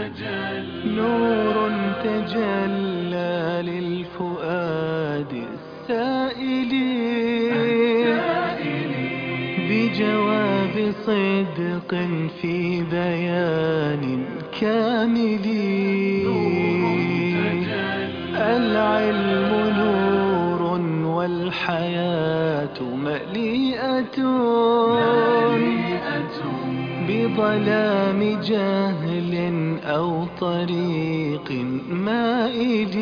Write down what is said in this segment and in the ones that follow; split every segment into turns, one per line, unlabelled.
نور تجلى للفؤاد السائل بجواب صدق في بيان كامل. العلم نور والحياة مليئة بظلام جهل أو طريق مائل.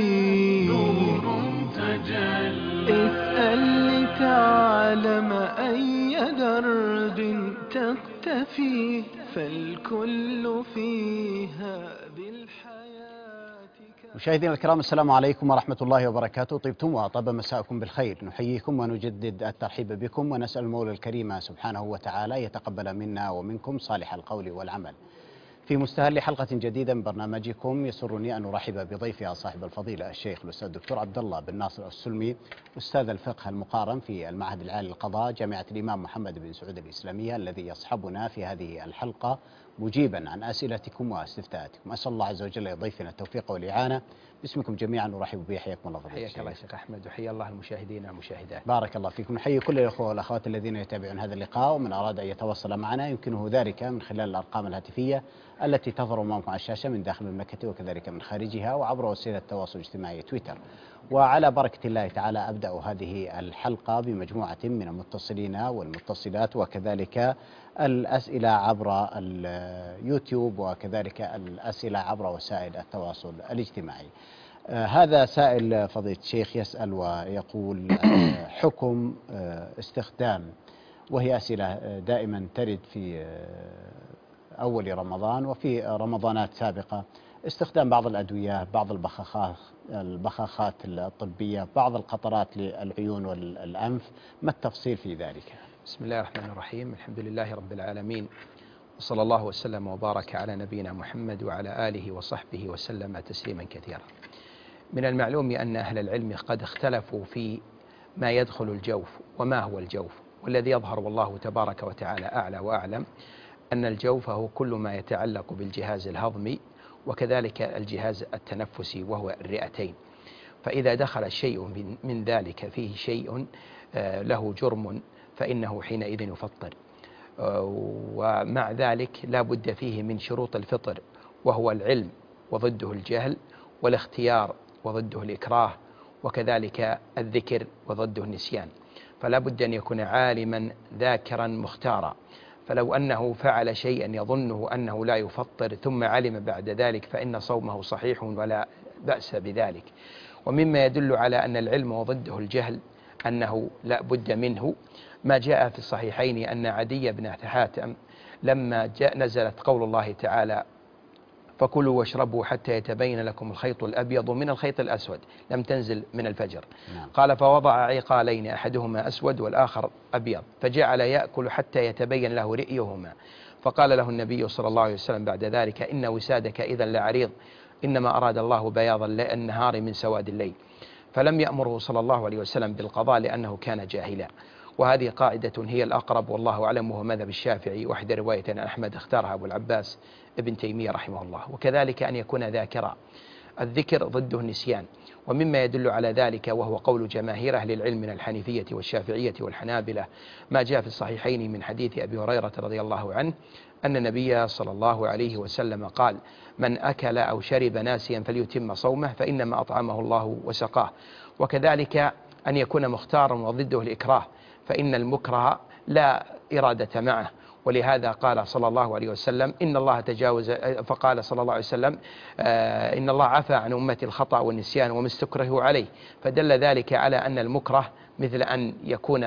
اسأل لتعلم أي درب تقتفي، فالكل فيها بالحياة.
مشاهدينا الكرام، السلام عليكم ورحمة الله وبركاته. طيبتم وطاب مساءكم بالخير. نحييكم ونجدد الترحيب بكم، ونسأل المولى الكريم سبحانه وتعالى يتقبل منا ومنكم صالح القول والعمل. في مستهل حلقة جديدة من برنامجكم، يسرني أن أرحب بضيفها صاحب الفضيلة الشيخ الأستاذ الدكتور عبد الله بن ناصر السلمي، أستاذ الفقه المقارن في المعهد العالي للقضاء جامعة الإمام محمد بن سعود الإسلامية، الذي يصحبنا في هذه الحلقة مجيبا عن أسئلتكم واستفتاءاتكم. أسأل الله عز وجل يضيفنا التوفيق والإعانة. باسمكم جميعا نرحب به. حياكم الله فضيلة
حياك الله يا شيخ أحمد، وحيا الله المشاهدين والمشاهدات.
بارك الله فيكم. نحيي كل الأخوة والأخوات الذين يتابعون هذا اللقاء، ومن أراد أن يتواصل معنا يمكنه ذلك من خلال الأرقام الهاتفية التي تظهر أمامكم على الشاشة من داخل المملكة وكذلك من خارجها، وعبر وسيلة التواصل الاجتماعي تويتر. وعلى بركة الله تعالى أبدأ هذه الحلقة بمجموعة من المتصلين والمتصلات، وكذلك الأسئلة عبر اليوتيوب، وكذلك الأسئلة عبر وسائل التواصل الاجتماعي. هذا سائل فضيلة الشيخ يسأل ويقول: حكم استخدام، وهي أسئلة دائما ترد في أول رمضان وفي رمضانات سابقة، استخدام بعض الأدوية، بعض البخاخات الطبية، بعض القطرات للعيون والأنف، ما التفصيل في ذلك؟
بسم الله الرحمن الرحيم، الحمد لله رب العالمين، وصلى الله وسلم وبارك على نبينا محمد وعلى آله وصحبه وسلم تسليما كثيرا. من المعلوم أن أهل العلم قد اختلفوا في ما يدخل الجوف وما هو الجوف، والذي يظهر والله تبارك وتعالى أعلى وأعلم أن الجوف هو كل ما يتعلق بالجهاز الهضمي وكذلك الجهاز التنفسي وهو الرئتين. فإذا دخل الشيء من ذلك فيه شيء له جرم فإنه حينئذ يفطر، ومع ذلك لا بد فيه من شروط الفطر، وهو العلم وضده الجهل، والاختيار وضده الإكراه، وكذلك الذكر وضده النسيان. فلا بد أن يكون عالما ذاكرا مختارا، فلو أنه فعل شيئا يظنه أنه لا يفطر ثم علم بعد ذلك فإن صومه صحيح ولا بأس بذلك. ومما يدل على أن العلم وضده الجهل أنه لا بد منه ما جاء في الصحيحين أن عدي بن حاتم لما نزلت قول الله تعالى: فكلوا واشربوا حتى يتبين لكم الخيط الأبيض من الخيط الأسود، لم تنزل من الفجر. قال: فوضع عقالين أحدهما أسود والآخر أبيض، فجعل يأكل حتى يتبين له رئيهما. فقال له النبي صلى الله عليه وسلم بعد ذلك: إن وسادك إذا لعريض، إنما أراد الله بياض النهار من سواد الليل. فلم يأمره صلى الله عليه وسلم بالقضاء لأنه كان جاهلا. وهذه قاعدة هي الأقرب والله أعلم، وهو مذهب الشافعي، وحده رواية عن أحمد اختارها أبو العباس ابن تيمية رحمه الله. وكذلك أن يكون ذاكرا، الذكر ضده النسيان. ومما يدل على ذلك وهو قول جماهير أهل العلم من الحنيفية والشافعية والحنابلة ما جاء في الصحيحين من حديث أبي هريرة رضي الله عنه أن النبي صلى الله عليه وسلم قال: من أكل أو شرب ناسيا فليتم صومه فإنما أطعمه الله وسقاه. وكذلك أن يكون مختارا وضده الإكراه، فإن المكره لا إرادة معه. ولهذا قال صلى الله عليه وسلم: إن الله تجاوز، فقال صلى الله عليه وسلم: إن الله عفى عن أمتي الخطأ والنسيان وما استكرهوا عليه. فدل ذلك على أن المكره مثل أن يكون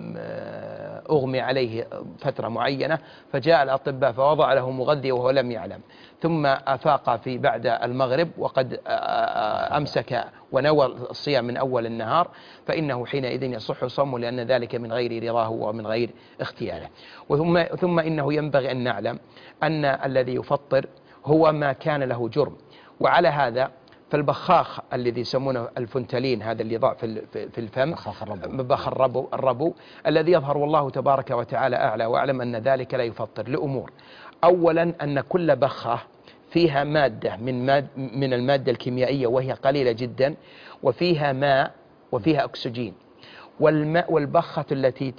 أغمي عليه فترة معينة فجاء الأطباء فوضع له مغذي وهو لم يعلم، ثم أفاق في بعد المغرب وقد أمسك ونوى الصيام من أول النهار، فإنه حينئذ يصح صومه، لأن ذلك من غير رضاه ومن غير اختياره. ثم إنه ينبغي أن نعلم أن الذي يفطر هو ما كان له جرم. وعلى هذا فالبخاخ الذي يسمونه الفنتلين، هذا اللي يضع في الفم، بخاخ الربو الذي يظهر والله تبارك وتعالى أعلى وأعلم أن ذلك لا يفطر لأمور. أولا أن كل بخة فيها مادة من المادة الكيميائية وهي قليلة جدا، وفيها ماء وفيها أكسجين. والماء والبخة التي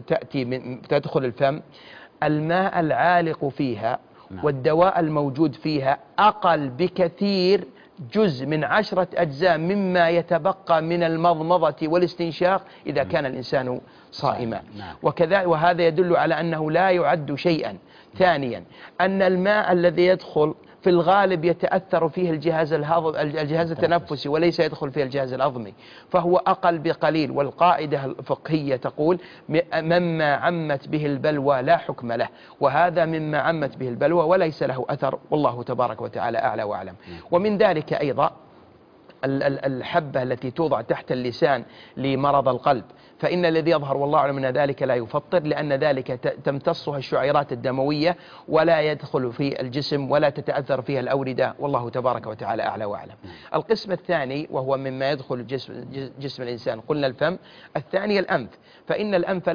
تدخل الفم، الماء العالق فيها والدواء الموجود فيها أقل بكثير، جزء من 10 أجزاء مما يتبقى من المضمضة والاستنشاق إذا كان الإنسان صائما. وهذا يدل على أنه لا يعد شيئا. ثانيا، أن الماء الذي يدخل في الغالب يتأثر فيه الجهاز التنفسي وليس يدخل فيه الجهاز الهضمي، فهو أقل بقليل. والقاعدة الفقهية تقول مما عمت به البلوى لا حكم له، وهذا مما عمت به البلوى وليس له أثر، والله تبارك وتعالى أعلى وأعلم. ومن ذلك أيضا الحبة التي توضع تحت اللسان لمرض القلب، فإن الذي يظهر والله أعلم أن ذلك لا يفطر، لأن ذلك تمتصها الشعيرات الدموية ولا يدخل في الجسم ولا تتأثر فيها الأوردة، والله تبارك وتعالى أعلى وأعلم. القسم الثاني وهو مما يدخل جسم الإنسان، قلنا الفم. الثاني الأنف، فإن الأنف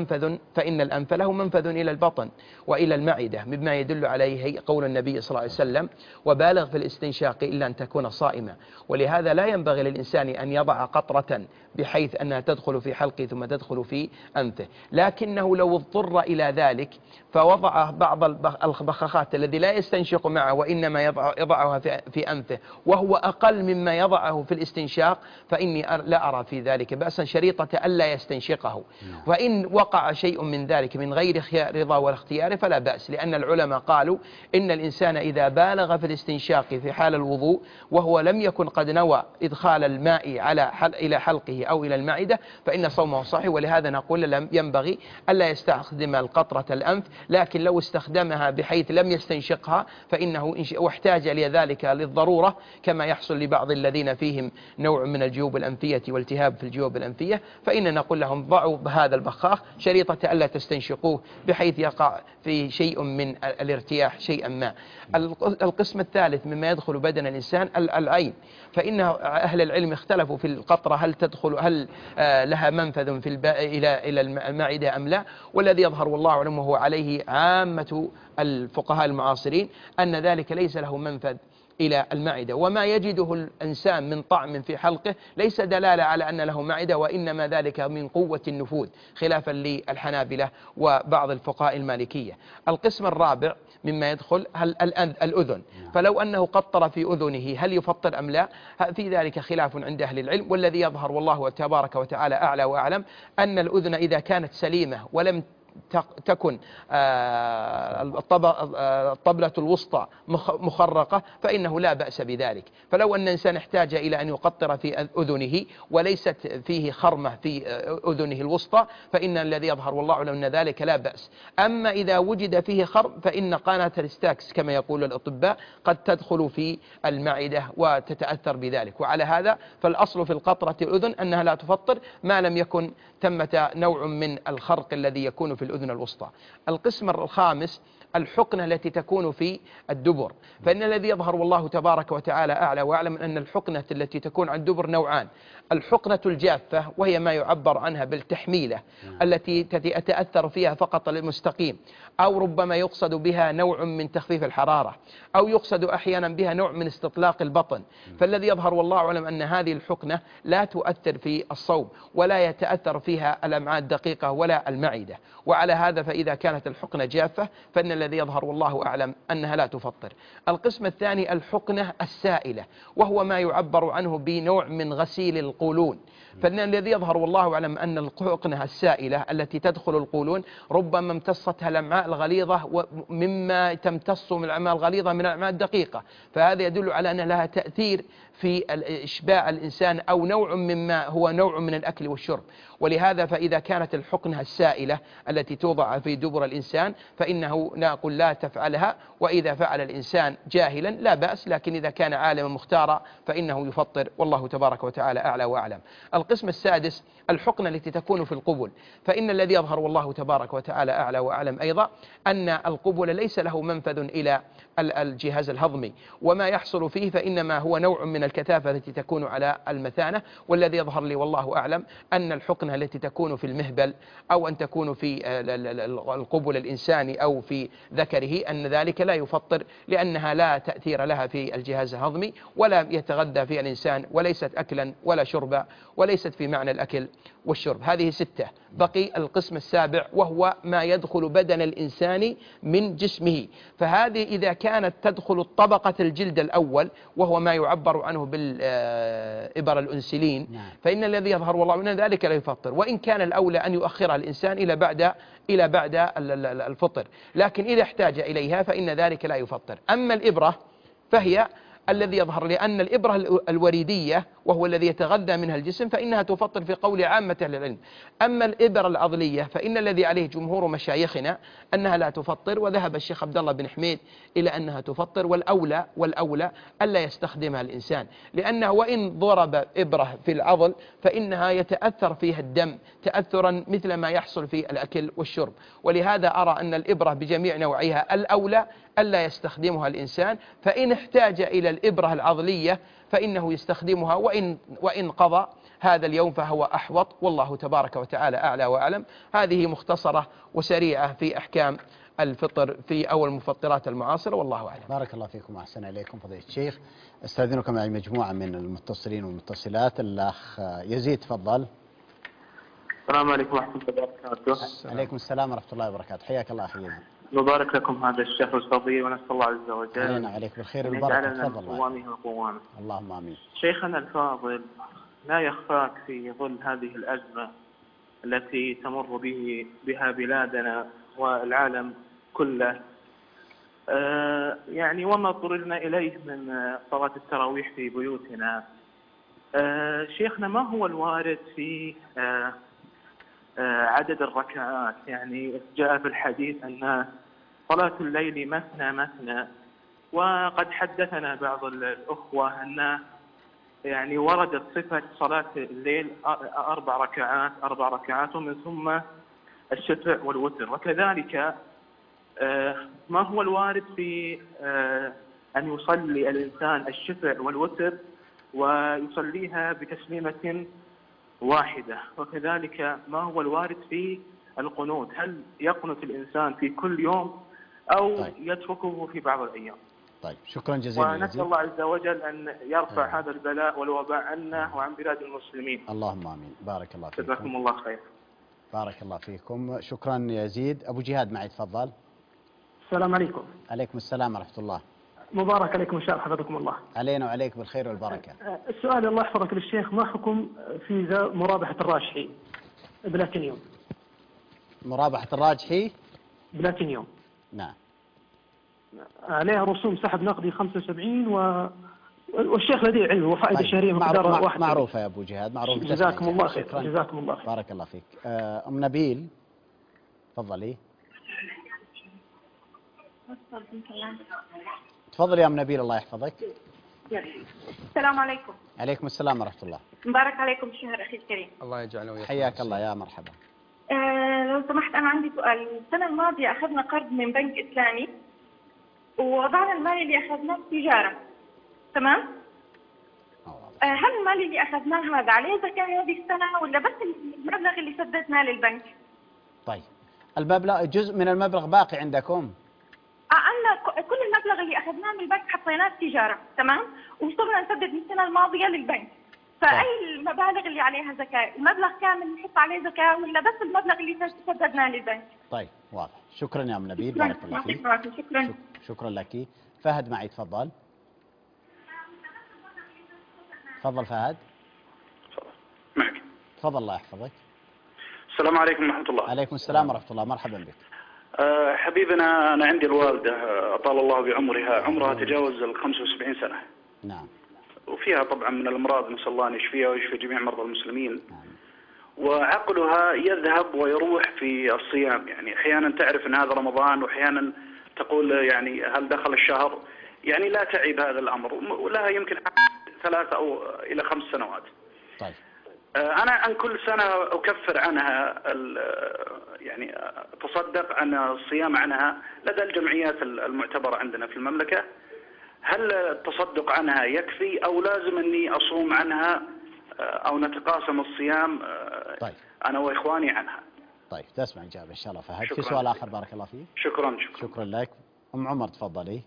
له منفذ إلى البطن وإلى المعدة، مما يدل عليه قول النبي صلى الله عليه وسلم: وبالغ في الاستنشاق إلا أن تكون صائما. ولهذا لا ينبغي للإنسان أن يضع قطرة بحيث أنها تدخل في حلقه ثم تدخل في أنفه، لكنه لو اضطر إلى ذلك فوضع بعض البخاخات الذي لا يستنشق معه وإنما يضعها في أنفه وهو أقل مما يضعه في الاستنشاق، فإني لا أرى في ذلك بأسا، شريطة ألا يستنشقه. فإن وقع شيء من ذلك من غير رضا ولا اختيار فلا بأس، لأن العلماء قالوا إن الإنسان إذا بالغ في الاستنشاق في حال الوضوء وهو لم يكن قد نوى إدخال الماء إلى حلقه أو إلى المعدة فإن صومه صحيح. ولهذا نقول لم ينبغي ألا يستخدم القطرة الأنف، لكن لو استخدمها بحيث لم يستنشقها فإنه واحتاج لذلك للضرورة، كما يحصل لبعض الذين فيهم نوع من الجيوب الأنفية والتهاب في الجيوب الأنفية، فإننا نقول لهم ضعوا بهذا البخاخ شريطة ألا تستنشقوه بحيث يقع في شيء من الارتياح شيئا ما. القسم الثالث مما يدخل بدن الإنسان العين، فإن أهل العلم اختلفوا في القطرة هل لها منفذ إلى المعدة أم لا، والذي يظهر والله أعلم وهو عليه عامة الفقهاء المعاصرين أن ذلك ليس له منفذ إلى المعدة، وما يجده الإنسان من طعم في حلقه ليس دلالة على أن له معدة، وإنما ذلك من قوة النفوذ، خلافا للحنابلة وبعض الفقهاء المالكية. القسم الرابع مما يدخل الأذن، فلو أنه قطر في أذنه هل يفطر أم لا، في ذلك خلاف عند أهل العلم، والذي يظهر والله تبارك وتعالى أعلى وأعلم أن الأذن إذا كانت سليمة ولم تكن الطبلة الوسطى مخرقة فإنه لا بأس بذلك. فلو أن الإنسان احتاج إلى أن يقطر في أذنه وليست فيه خرمة في أذنه الوسطى فإن الذي يظهر والله أعلم أن ذلك لا بأس. أما إذا وجد فيه خرم فإن قناة الستاكس كما يقول الأطباء قد تدخل في المعدة وتتأثر بذلك، وعلى هذا فالأصل في القطرة الأذن أنها لا تفطر ما لم يكن ثمة نوع من الخرق الذي يكون في الأذن الوسطى. القسم الخامس الحقنة التي تكون في الدبر، فإن الذي يظهر والله تبارك وتعالى أعلى وأعلم أن الحقنة التي تكون عن الدبر نوعان: الحقنة الجافة وهي ما يعبر عنها بالتحميلة التي يتأثر فيها فقط المستقيم، أو ربما يقصد بها نوع من تخفيف الحرارة، أو يقصد أحيانا بها نوع من استطلاق البطن. فالذي يظهر والله أعلم أن هذه الحقنة لا تؤثر في الصوم ولا يتأثر فيها الأمعاء الدقيقة ولا المعدة، وعلى هذا فإذا كانت الحقنة جافة فإن الذي يظهر والله أعلم أنها لا تفطر. القسم الثاني الحقنة السائلة، وهو ما يعبر عنه بنوع من غسيل القولون، فإن الذي يظهر والله أعلم أن الحقنة السائلة التي تدخل القولون ربما امتصتها الأمعاء الغليظة مما تمتص من الأمعاء الغليظة من الأمعاء الدقيقة، فهذا يدل على أن لها تأثير في إشباع الإنسان أو نوع مما هو نوع من الأكل والشرب. ولهذا فإذا كانت الحقنة السائلة التي توضع في دبر الإنسان فإنه نقول لا تفعلها، وإذا فعل الإنسان جاهلا لا بأس، لكن إذا كان عالما مختارا فإنه يفطر، والله تبارك وتعالى أعلى وأعلم. القسم السادس الحقنة التي تكون في القبل، فإن الذي يظهر والله تبارك وتعالى أعلى وأعلم أيضا أن القبل ليس له منفذ إلى الجهاز الهضمي، وما يحصل فيه فإنما هو نوع من الكثافة التي تكون على المثانة، والذي يظهر لي والله أعلم أن الحقنة الحقنة التي تكون في المهبل أو أن تكون في القبل الإنساني أو في ذكره أن ذلك لا يفطر، لأنها لا تأثير لها في الجهاز الهضمي ولا يتغذى فيها الإنسان، وليست أكلا ولا شربا، وليست في معنى الأكل والشرب. هذه 6. بقي القسم السابع وهو ما يدخل بدن الإنسان من جسمه. فهذه إذا كانت تدخل طبقة الجلد الأول وهو ما يعبر عنه بالإبر الأنسلين، فإن الذي يظهر والله من ذلك لا يفطر، وإن كان الأولى أن يؤخرها الإنسان إلى بعد الفطر، لكن إذا احتاج إليها فإن ذلك لا يفطر. أما الإبرة فهي الذي يظهر، لأن الإبرة الوريدية وهو الذي يتغذى منها الجسم فإنها تفطر في قول عامة أهل العلم. أما الإبرة العضلية فإن الذي عليه جمهور مشايخنا أنها لا تفطر، وذهب الشيخ عبد الله بن حميد إلى أنها تفطر، والأولى ألا يستخدمها الإنسان، لأنه وإن ضرب إبرة في العضل فإنها يتأثر فيها الدم تأثرا مثل ما يحصل في الأكل والشرب. ولهذا أرى أن الإبرة بجميع نوعها الأولى ألا يستخدمها الإنسان، فإن احتاج إلى الإبرة العضلية فإنه يستخدمها، وإن قضى هذا اليوم فهو أحوط، والله تبارك وتعالى أعلى وأعلم. هذه مختصرة وسريعة في أحكام الفطر في أول المفطرات المعاصرة، والله أعلم.
بارك الله فيكم وأحسن إليكم فضيلة الشيخ. استأذنكم معي مجموعة من المتصلين والمتصلات. الأخ يزيد تفضل.
السلام عليكم ورحمة الله وبركاته.
عليكم السلام ورحمة الله وبركاته. حياك الله أخي يزيد.
مبارك لكم هذا الشهر الفضيل، ونسأل الله عز وجل
علينا عليك بالخير والبركة. تفضل.
قوامه وقوامه.
اللهم آمين.
شيخنا الفاضل، لا يخفاك في ظل هذه الأزمة التي تمر بها بلادنا والعالم كله، يعني وما اضطررنا إليه من صلاة التراويح في بيوتنا، شيخنا ما هو الوارد في عدد الركعات؟ يعني جاء في الحديث أن صلاة الليل مثنى مثنى، وقد حدثنا بعض الأخوة أن يعني وردت صفة صلاة الليل 4 ركعات ومن ثم الشفع والوتر. وكذلك ما هو الوارد في أن يصلي الإنسان الشفع والوتر ويصليها بتسليمة واحدة؟ وكذلك ما هو الوارد في القنوت؟ هل يقنت الإنسان في كل يوم أو يتركه في بعض الأيام؟
طيب، شكرا جزيلا.
ونسأل الله عز وجل أن يرفع هذا البلاء والوباء عنا وعن بلاد المسلمين.
اللهم آمين. بارك الله فيكم.
جزاكم الله خير.
بارك الله فيكم. شكرا يزيد. أبو جهاد معي تفضل.
السلام عليكم.
عليكم السلام ورحمة الله.
مبارك عليكم إن شاء الله، حفظكم الله.
علينا وعليك بالخير والبركة.
السؤال الله يحفظك للشيخ، ما حكم في مرابحة الراجحي بلاتينيوم؟
مرابحة الراجحي
بلاتينيوم،
نعم،
عليها رسوم سحب نقدي 75 والشيخ لديه علم وفائدة شهرية مقدار 1.
معروفة يا أبو جهاد، معروف.
جزاكم الله خير. جزاكم الله خير.
بارك الله فيك. أم نبيل تفضلي. تفضلي يا أم نبيل، الله يحفظك.
السلام عليكم.
عليكم السلام ورحمة الله.
مبارك عليكم الشهر أخي الكريم.
الله يجعله ويرحمه.
حياك الله، يا مرحبا.
لو سمحت أنا عندي سؤال. السنة الماضية أخذنا قرض من بنك إسلامي ووضعنا المال اللي أخذناه في تجارة، تمام؟ هل المال اللي أخذناه هذا عليه زكاة هذه السنة ولا بس المبلغ اللي سددناه للبنك؟
طيب، المبلغ جزء من المبلغ باقي عندكم؟
عندنا كل المبلغ اللي أخذناه من البنك حطيناه في تجارة، تمام؟ وصرنا نسدد من السنة الماضية للبنك. فأي المبالغ اللي عليها زكاة؟ المبلغ كامل نحط عليه زكاة ولا بس المبلغ اللي سددناه للبنك؟
طيب، واضح. شكرا يا أم نبيل، بارك الله فيك.
شكرا.
شكرا لك. فهد معي تفضل. تفضل فهد.
معك.
تفضل الله يحفظك.
السلام عليكم ورحمة الله.
عليكم السلام ورحمة الله، مرحبا بك.
حبيبنا، أنا عندي الوالدة أطال الله بعمرها، عمرها تجاوز 75 سنة.
نعم.
وفيها طبعا من الأمراض، نسأل الله أن يشفيها ويشفي جميع مرضى المسلمين. نعم. وعقلها يذهب ويروح في الصيام، يعني أحيانا تعرف أن هذا رمضان وأحيانا تقول يعني هل دخل الشهر، يعني لا تعي بهذا الأمر، ولها يمكن 3 أو إلى 5 سنوات.
طيب.
أنا عن كل سنة أكفر عنها، يعني تصدق عن الصيام عنها لدى الجمعيات المعتبرة عندنا في المملكة. هل التصدق عنها يكفي أو لازم أني أصوم عنها أو نتقاسم الصيام؟
طيب.
أنا وإخواني عنها.
طيب تسمع إجابة إن شاء الله فهد. في
شكراً.
سؤال آخر بارك الله فيك.
شكرا
لك. أم عمر تفضلي.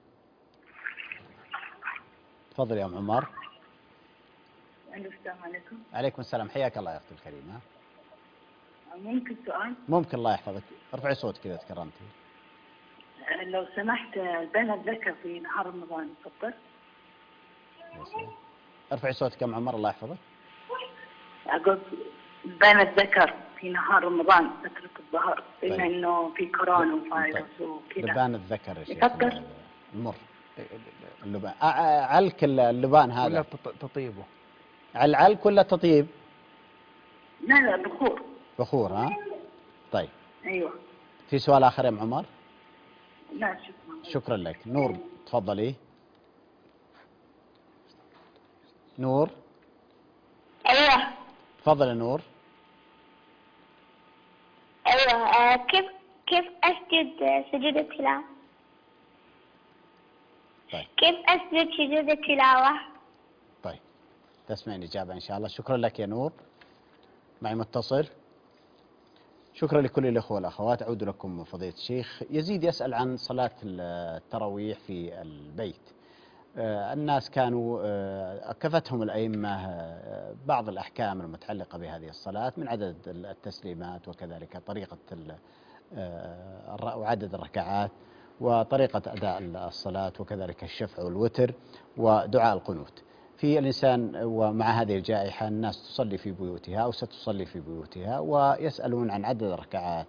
تفضلي يا أم عمر.
السلام عليكم.
عليكم السلام، حياك الله يا أختي الكريمة.
ممكن سؤال؟
ممكن، الله يحفظك. ارفعي صوتك إذا تكرمتي.
لو سمحت، بين الذكر في نهار رمضان تفضل.
ارفعي صوتك يا أم عمر الله يحفظك.
أقول بين الذكر في نهار رمضان فترة الظهر، بما
طيب.
إنه في كورونا وفيروس وكذا.
لبان الذكر يا شيخ.
يفكر
المر اللبان، علك اللبان هذا
ولا تطيبه؟
العلك ولا تطيب؟
لا بخور.
بخور ها؟ طيب.
أيوة.
في سؤال آخر يا أم عمر؟
لا شكرا.
شكرا لك. نور تفضلي. نور.
أيوة.
تفضل يا نور.
أيوة. كيف أسجد سجود التلاوة؟
طيب.
كيف أسجد سجود التلاوة؟
طيب تسمعين إجابة إن شاء الله. شكرا لك يا نور. معي متصل. شكرا لكل الأخوة والأخوات. أعود لكم فضيلة الشيخ. يزيد يسأل عن صلاة التراويح في البيت. الناس كانوا كفتهم الأئمة بعض الأحكام المتعلقة بهذه الصلاة من عدد التسليمات وكذلك طريقة وعدد الركعات وطريقة أداء الصلاة وكذلك الشفع والوتر ودعاء القنوت. في الإنسان ومع هذه الجائحة الناس تصلي في بيوتها أو ستصلي في بيوتها ويسألون عن عدد الركعات،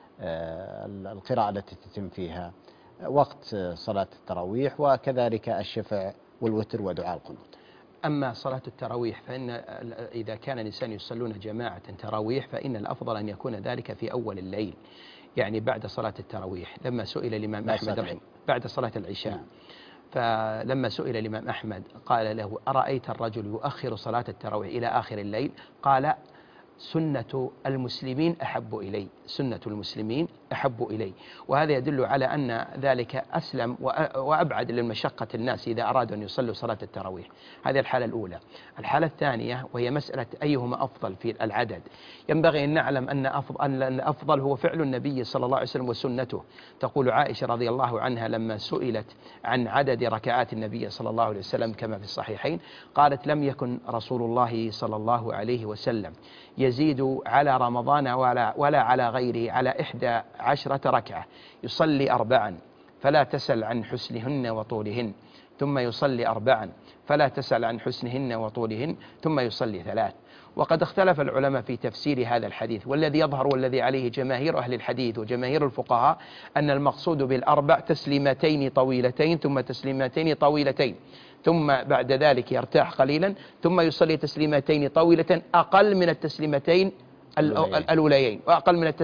القراءة التي تتم فيها وقت صلاة التراويح وكذلك الشفع والوتر ودعاء القنوت.
أما صلاة التراويح فإن إذا كان الإنسان يصلون جماعة تراويح فإن الأفضل أن يكون ذلك في أول الليل، يعني بعد صلاة التراويح. لما سئل الإمام أحمد بعد صلاة العشاء، فلما سئل الإمام أحمد قال له: أرأيت الرجل يؤخر صلاة التراويح إلى آخر الليل؟ قال: سنة المسلمين أحب إلي، سنة المسلمين أحب إلي. وهذا يدل على أن ذلك أسلم وأبعد للمشقة الناس إذا أرادوا أن يصلوا صلاة التراويح. هذه الحالة الأولى. الحالة الثانية وهي مسألة أيهما أفضل في العدد. ينبغي أن نعلم أن الأفضل هو فعل النبي صلى الله عليه وسلم وسنته. تقول عائشة رضي الله عنها لما سئلت عن عدد ركعات النبي صلى الله عليه وسلم كما في الصحيحين قالت: لم يكن رسول الله صلى الله عليه وسلم يزيد على رمضان ولا على غيره على 11 ركعة، يصلي 4 فلا تسل عن حسنهن وطولهن، ثم يصلي 4 فلا تسل عن حسنهن وطولهن، ثم يصلي 3. وقد اختلف العلماء في تفسير هذا الحديث، والذي يظهر والذي عليه جماهير أهل الحديث وجماهير الفقهاء أن المقصود بالأربع تسليمتين طويلتين ثم تسليمتين طويلتين، ثم بعد ذلك يرتاح قليلا، ثم يصلي تسليمتين طويلتين أقل من التسليمتين الأوليين وأقل من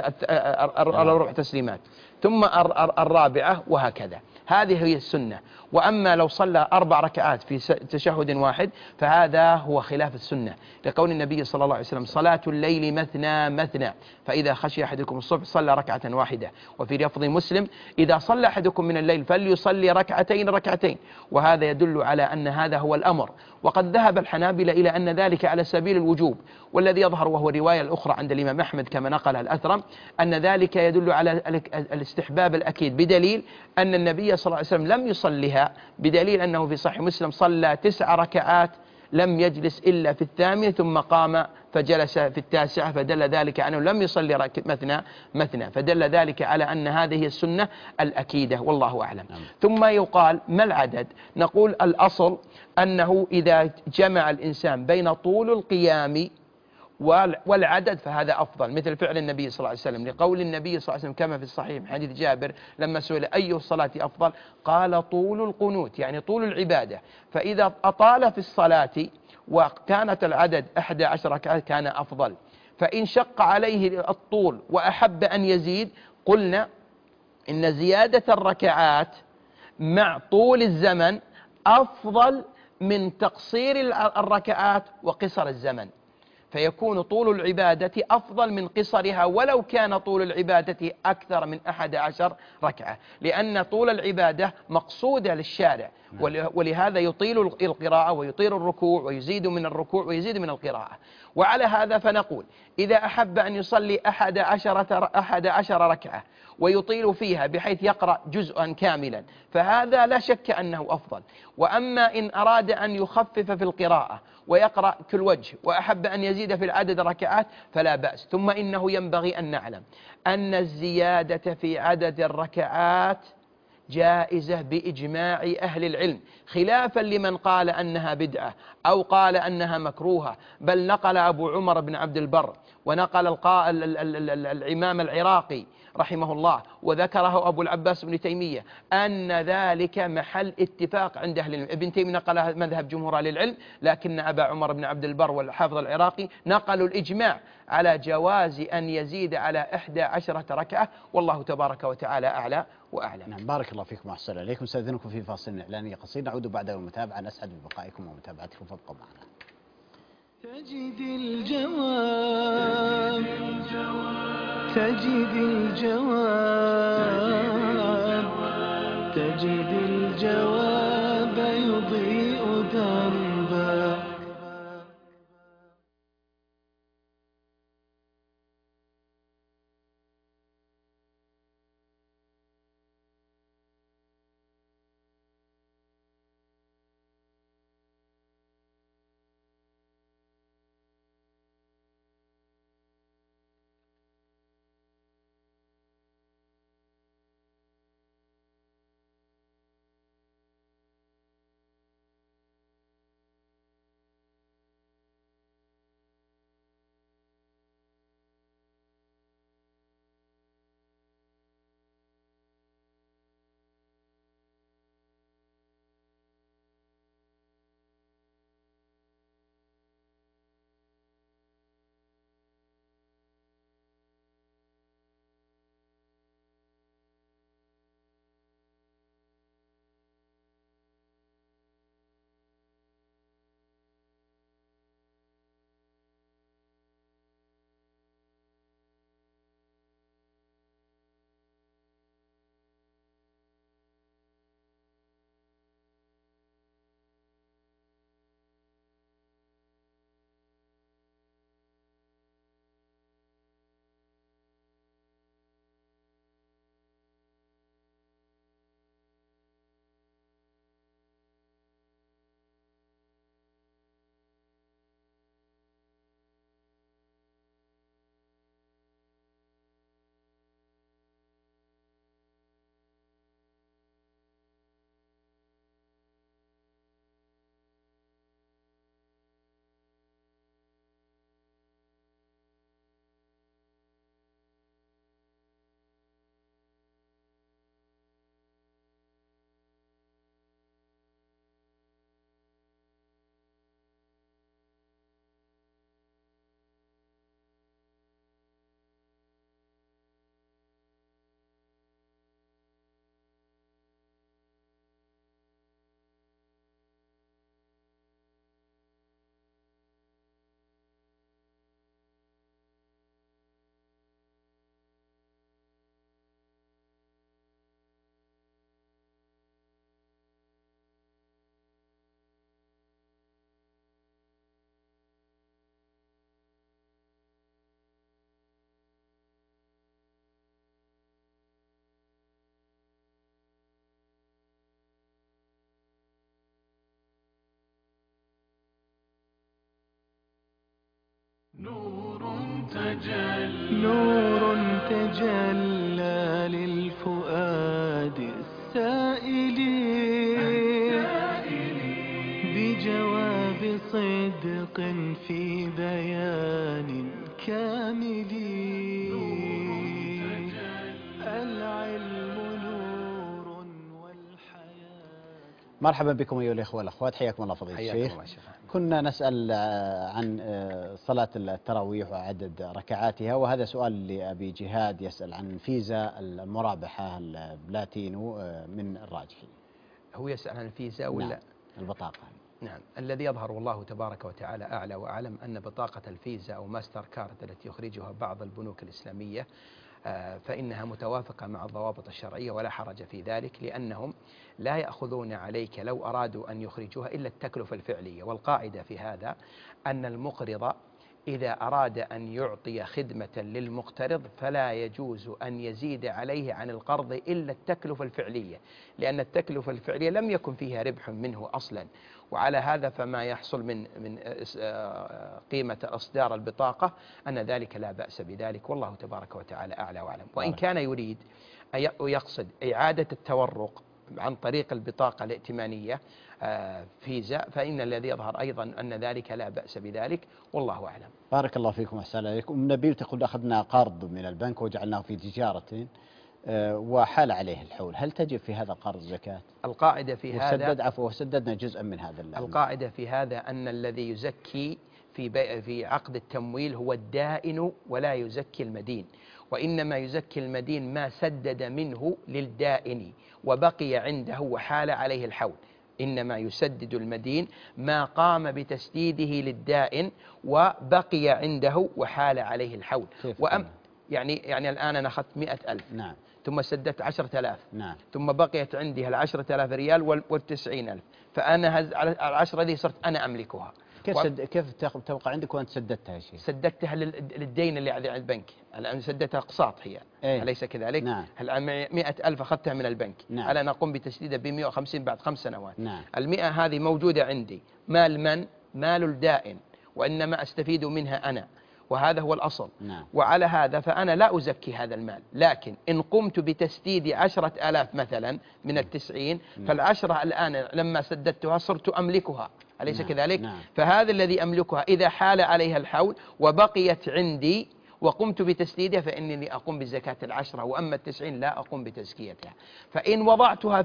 الربع تسليمات، ثم الرابعة وهكذا. هذه هي السنة. وأما لو صلى 4 ركعات في تشهد واحد فهذا هو خلاف السنة، لقول النبي صلى الله عليه وسلم: صلاة الليل مثنى مثنى، فإذا خشي أحدكم الصبح صلى 1 واحدة. وفي لفظ مسلم: إذا صلى أحدكم من الليل فليصلي 2 ركعتين. وهذا يدل على أن هذا هو الأمر. وقد ذهب الحنابلة إلى أن ذلك على سبيل الوجوب، والذي يظهر وهو الرواية الأخرى عند الإمام أحمد كما نقلها الأثرم أن ذلك يدل على الاستحباب الأكيد، بدليل أن النبي صلى الله عليه وسلم لم يصلها، بدليل أنه في صحيح مسلم صلى 9 ركعات لم يجلس إلا في 8 ثم قام فجلس في 9، فدل ذلك أنه لم يصلي مثنى، فدل ذلك على أن هذه السنة الأكيدة، والله أعلم. ثم يقال: ما العدد؟ نقول الأصل أنه إذا جمع الإنسان بين طول القيام والعدد فهذا أفضل، مثل فعل النبي صلى الله عليه وسلم، لقول النبي صلى الله عليه وسلم كما في الصحيح من حديث جابر لما سئل: أي الصلاة أفضل؟ قال: طول القنوت، يعني طول العبادة. فإذا أطال في الصلاة وكانت العدد 11 ركعة كان أفضل. فإن شق عليه الطول وأحب أن يزيد قلنا إن زيادة الركعات مع طول الزمن أفضل من تقصير الركعات وقصر الزمن. فيكون طول العبادة أفضل من قصرها ولو كان طول العبادة أكثر من 11 ركعة، لأن طول العبادة مقصودة للشارع، ولهذا يطيل القراءة ويطيل الركوع ويزيد من الركوع ويزيد من القراءة. وعلى هذا فنقول إذا أحب أن يصلي 11 ركعة ويطيل فيها بحيث يقرأ جزءا كاملا فهذا لا شك أنه أفضل. وأما إن أراد أن يخفف في القراءة ويقرأ كل وجه وأحب أن يزيد في العدد ركعات فلا بأس. ثم إنه ينبغي أن نعلم أن الزيادة في عدد الركعات جائزة بإجماع أهل العلم، خلافا لمن قال أنها بدعة أو قال أنها مكروهة. بل نقل أبو عمر بن عبد البر ونقل الإمام العراقي رحمه الله وذكره أبو العباس بن تيمية أن ذلك محل اتفاق عند أهل العلم. ابن تيمية نقل مذهب جمهور أهل العلم، لكن أبا عمر بن عبد البر والحافظ العراقي نقلوا الإجماع على جواز أن يزيد على 11 ركعة، والله تبارك وتعالى أعلى وأعلم.
نعم، بارك الله فيكم وأحسن إليكم. سأذنكم في فاصل إعلاني قصير، نعود بعده المتابعة. نسعد ببقائكم ومتابعتكم، فابقوا معنا.
تجد الجواب تجد الجواب تجد الجواب يضيء دربا. نور تجلى للفؤاد السائل بجواب صدق في بيان كامل. العلم نور والحياة.
مرحبا بكم أيها الأخوة والأخوات، حياكم الله فضيلة الشيخ. كنا نسأل عن صلاة التراويح وعدد ركعاتها، وهذا سؤال لأبي جهاد يسأل عن فيزا المرابحة البلاتينو من الراجحي.
هو يسأل عن الفيزا ولا
نعم. البطاقة
نعم، الذي يظهر والله تبارك وتعالى أعلى وأعلم أن بطاقة الفيزا أو ماستر كارد التي يخرجها بعض البنوك الإسلامية فإنها متوافقة مع الضوابط الشرعية ولا حرج في ذلك، لأنهم لا يأخذون عليك لو أرادوا أن يخرجوها إلا التكلفة الفعلية. والقاعدة في هذا أن المقرض إذا أراد أن يعطي خدمة للمقترض فلا يجوز أن يزيد عليه عن القرض إلا التكلفة الفعلية، لأن التكلفة الفعلية لم يكن فيها ربح منه أصلا. وعلى هذا فما يحصل من قيمة إصدار البطاقة أن ذلك لا بأس بذلك، والله تبارك وتعالى أعلى وأعلم. وإن كان يريد أن يقصد إعادة التورق عن طريق البطاقة الائتمانية فيزا، فإن الذي يظهر أيضا أن ذلك لا بأس بذلك، والله أعلم.
بارك الله فيكم وأحسن عليكم. نبيل تقول أخذنا قرض من البنك وجعلناه في تجارة وحال عليه الحول، هل تجب في هذا القرض زكاة؟
القاعدة في هذا
وسددنا جزءا من هذا
القاعدة في هذا أن الذي يزكي في عقد التمويل هو الدائن ولا يزكي المدين، وإنما يزكي المدين ما سدد منه للدائن وبقي عنده وحال عليه الحول. إنما يسدد المدين ما قام بتسديده للدائن وبقي عنده وحال عليه الحول. يعني الآن أنا أخذت 100,000
نعم.
ثم سددت 10,000
نعم.
ثم بقيت عندي 10,000 ريال و90,000، فأنا على 10 ذي صرت أنا أملكها.
كيف تبقى عندك وأنت سددتها شيء؟
سددتها للدين اللي على البنك، الآن سددتها أقساط هي. أليس كذلك؟
نعم.
الآن 100,000 أخذتها من البنك.
نعم.
على أن أقوم بتسديدها ب150 بعد 5 سنوات.
نعم.
100 هذه موجودة عندي، مال الدائن، وإنما أستفيد منها أنا، وهذا هو الأصل.
نعم.
وعلى هذا فأنا لا أزكي هذا المال، لكن إن قمت بتسديد 10,000 مثلا من 90، فال10 الآن لما سددتها صرت أملكها، أليس كذلك؟
نعم.
فهذا الذي أملكها إذا حال عليها الحول وبقيت عندي وقمت بتسديدها فإنني أقوم بزكاة 10، وأما 90 لا أقوم بتزكيتها. فإن وضعتها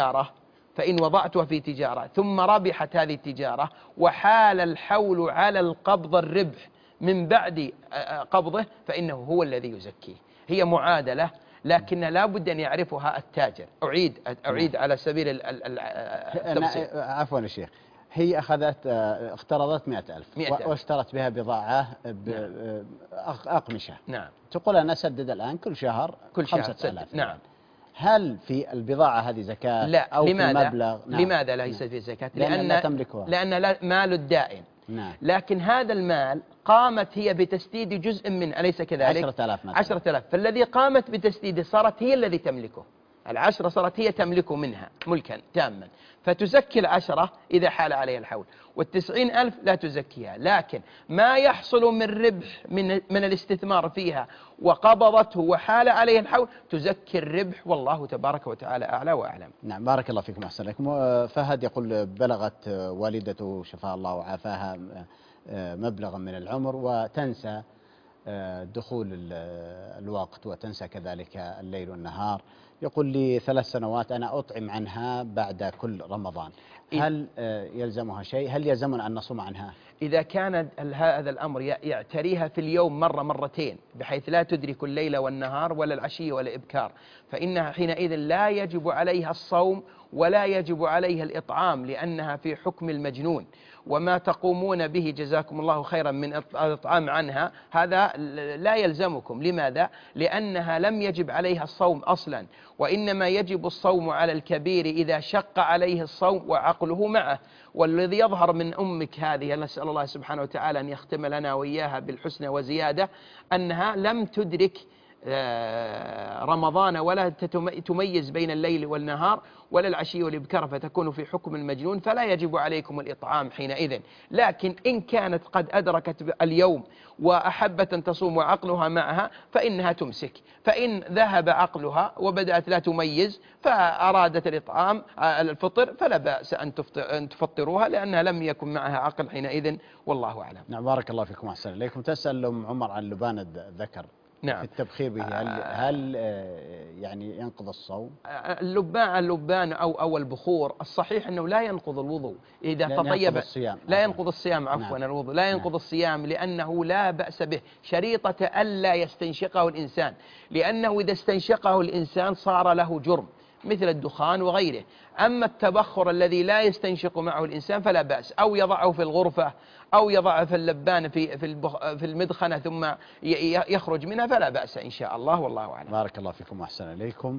في تجارة ثم ربحت هذه التجارة وحال الحول على القبض الربح من بعد قبضه فإنه هو الذي يزكيه. هي معادلة لكن لا بد أن يعرفها التاجر. أعيد على سبيل التبسيط.
عفوا يا شيخ، هي اقترضت 100,000 واشترت بها بضاعة أقمشة.
نعم.
تقول أنا أسدد الآن كل شهر 5,000.
نعم.
هل في البضاعة هذه زكاة؟
لا.
أو
لماذا؟
في المبلغ؟
نعم. لماذا لا يصير فيه زكاة؟
لأن لا تملكها،
لأن مال الدائن.
نعم.
لكن هذا المال قامت هي بتسديد جزء من، أليس كذلك؟
10,000 مثلا.
10,000، فالذي قامت بتسديده صارت هي الذي تملكه، 10 صارت هي تملك منها ملكا تاما، فتزكي 10 إذا حال عليها الحول، 90,000 لا تزكيها. لكن ما يحصل من ربح من الاستثمار فيها وقبضته وحال عليه الحول تزكي الربح، والله تبارك وتعالى أعلى وأعلم.
نعم. بارك الله فيكم أحسن لكم. فهد يقول بلغت والدته شفاها الله وعافاها مبلغا من العمر وتنسى دخول الوقت وتنسى كذلك الليل والنهار. يقول لي 3 سنوات أنا أطعم عنها بعد كل رمضان، هل يلزمها شيء؟ هل يلزمنا أن نصوم عنها؟
إذا كان هذا الأمر يعتريها في اليوم مرتين بحيث لا تدرك الليل والنهار ولا العشي ولا الإبكار، فإنها حينئذ لا يجب عليها الصوم ولا يجب عليها الإطعام، لأنها في حكم المجنون. وما تقومون به جزاكم الله خيرا من الإطعام عنها هذا لا يلزمكم. لماذا؟ لأنها لم يجب عليها الصوم أصلا، وإنما يجب الصوم على الكبير إذا شق عليه الصوم وعقله معه. والذي يظهر من أمك هذه، نسأل الله سبحانه وتعالى أن يختم لنا وإياها بالحسنى وزيادة، أنها لم تدرك رمضان ولا تميز بين الليل والنهار ولا العشي والإبكار، فتكون في حكم المجنون، فلا يجب عليكم الإطعام حينئذ. لكن إن كانت قد أدركت اليوم وأحبت أن تصوم وعقلها معها فإنها تمسك. فإن ذهب عقلها وبدأت لا تميز فأرادت الإطعام الفطر فلا بأس أن تفطروها، لأنها لم يكن معها عقل حينئذ، والله أعلم.
نعم. بارك الله فيكم أحسن إليكم. تسأل أم عمر عن لبان الذكر.
نعم.
في التبخير به هل يعني ينقض الصوم؟
اللبان أو البخور الصحيح أنه لا ينقض الوضوء إذا تطيب، لا ينقض الصيام عفوا. نعم. الوضوء لا ينقض الصيام لأنه لا بأس به، شريطة ألا يستنشقه الإنسان، لأنه إذا استنشقه الإنسان صار له جرم، مثل الدخان وغيره. أما التبخر الذي لا يستنشق معه الإنسان فلا بأس، أو يضعه في الغرفة أو يضعه في اللبان في المدخنة ثم يخرج منها فلا بأس إن شاء الله، والله أعلم.
بارك الله فيكم وأحسن إليكم.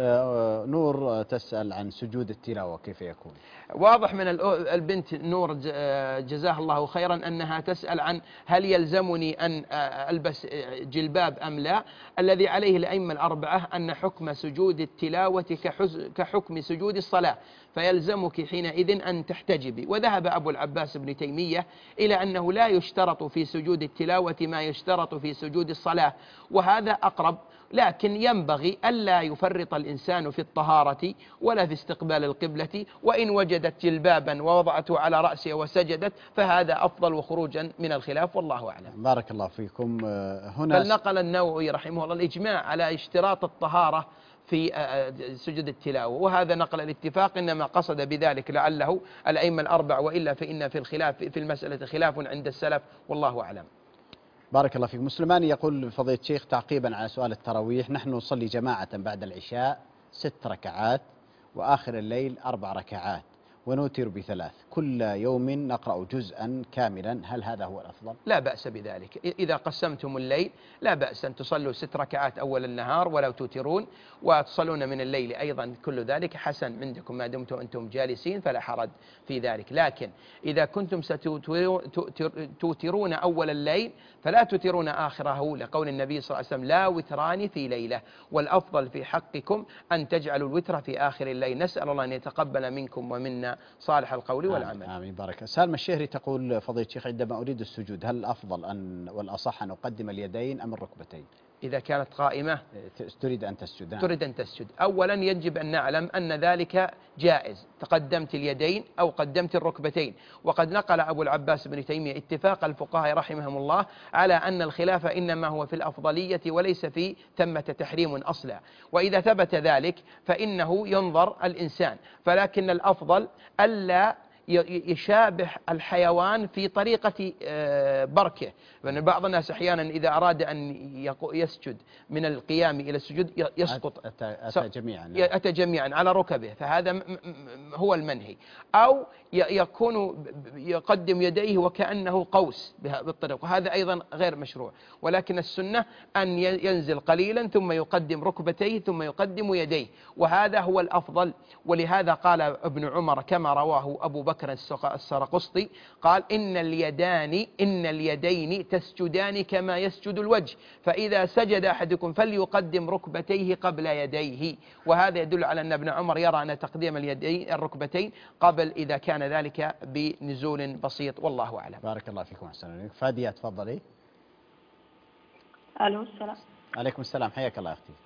نور تسأل عن سجود التلاوة كيف يكون؟
واضح من البنت نور جزاها الله خيرا أنها تسأل عن هل يلزمني أن ألبس جلباب أم لا. الذي عليه الأئمة الأربعة أن حكم سجود التلاوة كحكم سجود الصلاة، فيلزمك حينئذ أن تحتجبي. وذهب أبو العباس بن تيمية إلى أنه لا يشترط في سجود التلاوة ما يشترط في سجود الصلاة، وهذا أقرب. لكن ينبغي ألا يفرط الإنسان في الطهارة ولا في استقبال القبلة، وإن وجدت جلبابا ووضعته على رأسه وسجدت فهذا أفضل وخروجا من الخلاف، والله أعلم.
بارك الله فيكم. هنا
بل نقل النووي رحمه الله الإجماع على اشتراط الطهارة في سجود التلاوة، وهذا نقل الاتفاق، إنما قصد بذلك لعله الأئمة الأربع، وإلا فإن في المسألة خلاف عند السلف، والله أعلم.
بارك الله فيك. مسلماني يقول فضيلة الشيخ تعقيبا على سؤال التراويح: نحن نصلي جماعة بعد العشاء 6 ركعات، وآخر الليل 4 ركعات، ونوتر ب3، كل يوم نقرأ جزءا كاملا، هل هذا هو الأفضل؟
لا بأس بذلك. إذا قسمتم الليل لا بأس أن تصلوا 6 ركعات أول النهار ولو توترون، وتصلون من الليل أيضا، كل ذلك حسن عندكم ما دمتم أنتم جالسين فلا حرج في ذلك. لكن إذا كنتم ستوترون أول الليل فلا توترون آخره، لقول النبي صلى الله عليه وسلم: لا وتران في ليلة، والأفضل في حقكم أن تجعلوا الوتر في آخر الليل. نسأل الله أن يتقبل منكم ومنا صالح القول والعمل.
آمين. بارك. سالمة الشهري تقول فضيلة الشيخ: عندما أريد السجود هل الأفضل والأصح أن أقدم اليدين أم الركبتين؟
إذا كانت قائمة
تريد أن تسجد.
تريد أن تسجد. أولا يجب أن نعلم أن ذلك جائز، تقدمت اليدين أو قدمت الركبتين. وقد نقل أبو العباس بن تيمية اتفاق الفقهاء رحمهم الله على أن الخلاف إنما هو في الأفضلية وليس في ثمة تحريم أصلا. وإذا ثبت ذلك فإنه ينظر الإنسان، فلكن الأفضل ألا يشابه الحيوان في طريقة بركه. لأن بعض الناس أحيانا إذا أراد أن يسجد من القيام إلى السجود يسقط أتى جميعا على ركبه، فهذا هو المنهي. أو يكون يقدم يديه وكأنه قوس بالطريق، وهذا أيضا غير مشروع. ولكن السنة أن ينزل قليلا ثم يقدم ركبتيه ثم يقدم يديه، وهذا هو الأفضل. ولهذا قال ابن عمر كما رواه أبو بكر السرقسطي قال: إن اليدين تسجدان كما يسجد الوجه، فإذا سجد أحدكم فليقدم ركبتيه قبل يديه. وهذا يدل على أن ابن عمر يرى أن تقديم الركبتين قبل إذا كان ذلك بنزول بسيط، والله أعلم.
بارك الله فيكم وأحسن إليك. فادية تفضلي.
ألو السلام.
عليكم السلام، حياك الله أختي.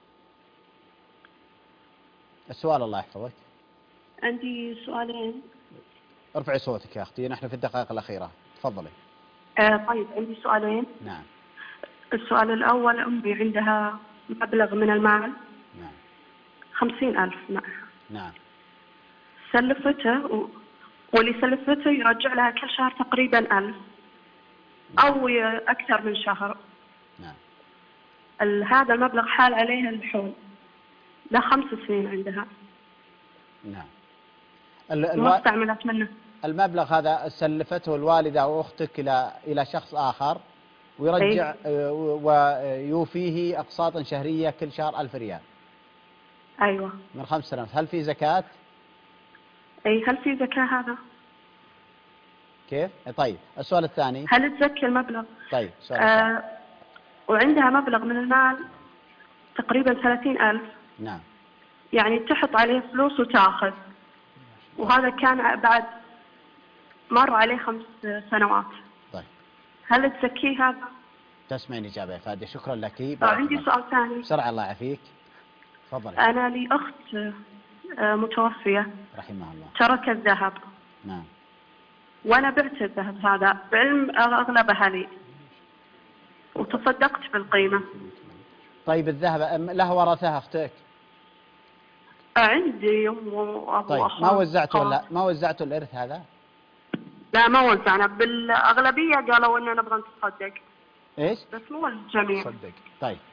السؤال الله يحفظك.
عندي سؤالين.
ارفعي صوتك يا أختي، نحن في الدقائق الأخيرة، تفضلي.
طيب عندي سؤالين.
نعم.
السؤال الأول: أمي عندها مبلغ من المال.
نعم.
50,000 معها.
نعم.
سلفته واللي سلفته يرجع لها كل شهر تقريبا 1000 أو أكثر من شهر.
نعم.
هذا المبلغ حال عليه الحول، له 5 سنين عندها.
نعم.
ما استعملت منه.
المبلغ هذا سلفته الوالدة أو أختك إلى شخص آخر، ويرجع ويوفيه أقساطا شهرية كل شهر 1000 ريال.
أيوة.
من 5 سنوات. هل في زكاة؟
هل في زكاة هذا؟
كيف؟ طيب السؤال الثاني:
هل تزكي المبلغ؟
طيب السؤال
وعندها مبلغ من المال تقريبا 30,000.
نعم.
يعني تحط عليه فلوس وتأخذ، وهذا كان بعد مر عليه 5 سنوات.
طيب
هل تزكيه هذا؟
تسمعين إجابة يا فادية، شكرا لك.
عندي سؤال ثاني.
بسرعة الله يعافيك. تفضلي.
أنا لي أخت متوفية
رحمها الله،
تركت ذهب.
نعم.
وأنا بعت الذهب هذا بعلم أغلبها لي، وتصدقت بالقيمة.
طيب الذهب له ورثها أختك؟
عندي أم وأبو.
طيب ما وزعتوا الإرث هذا؟
لا ما وزعنا، بالأغلبية قالوا إننا نبغى نتصدق.
إيش؟
بس مو الجميع.
صدق. طيب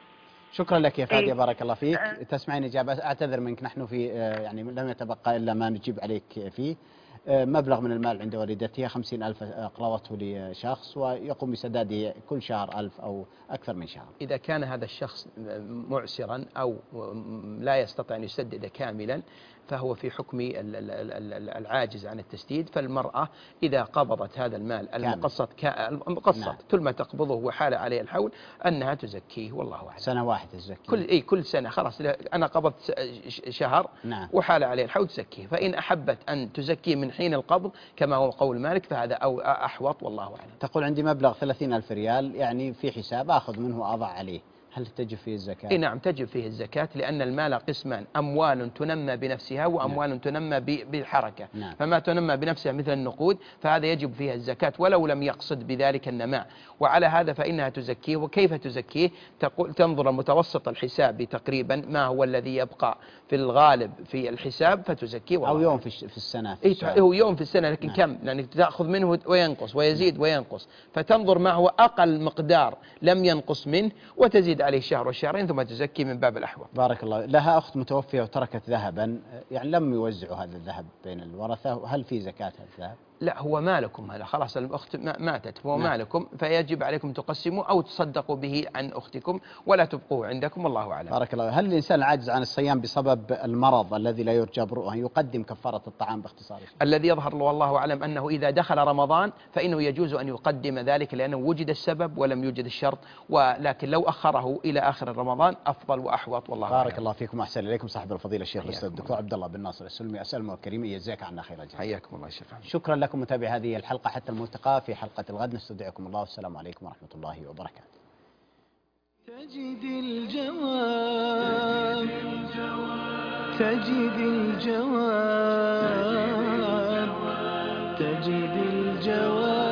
شكرا لك يا فادية، بارك الله فيك. تسمعين إجابة، أعتذر منك، نحن في يعني لم يتبقى إلا ما نجيب عليك فيه. مبلغ من المال عند والدتها 50,000 أقرضته لشخص ويقوم بسداده كل شهر 1000 أو أكثر من شهر.
إذا كان هذا الشخص معسرا أو لا يستطيع أن يسدد كاملا فهو في حكم العاجز عن التسديد. فالمرأة إذا قبضت هذا المال المقسط نعم. ثم تقبضه وحال عليه الحول أنها تزكيه، والله أعلم.
سنة واحدة تزكيه؟
كل سنة خلاص، أنا قبضت شهر نعم. وحال عليه الحول تزكيه. فإن أحبت أن تزكيه من حين القبض كما هو قول مالك فهذا أو أحوط، والله أعلم.
تقول عندي مبلغ 30,000 ريال يعني في حساب أخذ منه وأضع عليه، هل تجب فيه الزكاة؟
نعم تجب فيه الزكاة، لأن المال قسمان: أموال تنمى بنفسها وأموال نعم. تنمى بالحركة نعم. فما تنمى بنفسها مثل النقود فهذا يجب فيها الزكاة ولو لم يقصد بذلك النماء، وعلى هذا فإنها تزكيه. وكيف تزكيه؟ تنظر متوسط الحساب تقريبا ما هو الذي يبقى في الغالب في الحساب فتزكيه،
أو يوم في السنة
هو يوم في السنة، لكن نعم. كم؟ لأنك تأخذ منه وينقص ويزيد نعم. وينقص، فتنظر ما هو أقل مقدار لم ينقص منه وتزيد عليه شهر وشهرين ثم تزكي من باب الأحوال.
بارك الله. لها أخت متوفية وتركت ذهبا، يعني لم يوزعوا هذا الذهب بين الورثة، هل في زكاة هذا الذهب؟
لا، هو مالكم هذا، خلاص الأخت ماتت هو نعم. مالكم، فيجب عليكم تقسموا أو تصدقوا به عن أختكم ولا تبقوه عندكم، والله أعلم.
بارك الله. هل الإنسان العاجز عن الصيام بسبب المرض الذي لا يرجى برؤه يقدم كفارة الطعام باختصار؟
الذي يظهر له والله أعلم أنه إذا دخل رمضان فإنه يجوز أن يقدم ذلك لأنه وجد السبب ولم يوجد الشرط، ولكن لو أخره إلى آخر رمضان أفضل وأحوط، والله
بارك
أعلم.
الله فيكم وأحسن إليكم صاحب الفضيلة الشيخ الأستاذ الدكتور عبد الله بن ناصر السلمي، أسأل الكريم يجزاك عنا خير الجزاء.
حياكم الله شيخ.
شكرا لكم متابعي هذه الحلقة، حتى الملتقى في حلقة الغد، نستودعكم الله والسلام عليكم ورحمة الله وبركاته.
تجد الجواب